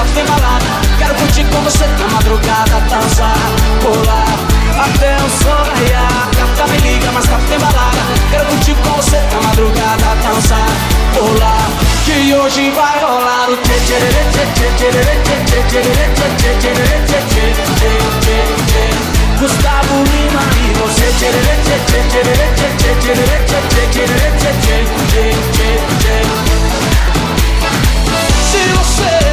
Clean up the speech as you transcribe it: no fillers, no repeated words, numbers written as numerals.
só tem balada. Quero curtir com você na madrugada, dançar, pular até o sol raiar. Gata me liga, mas tá tem balada. Quero curtir com você na madrugada, dançar, pular, que hoje vai rolar o tchê tchê tchê tchê tchê tchê tchê tchê tchê tchê tchê. Gustavo Lima e você tchê tchê tchê tchê tchê tchê tchê tchê tchê tchê tchê. Se você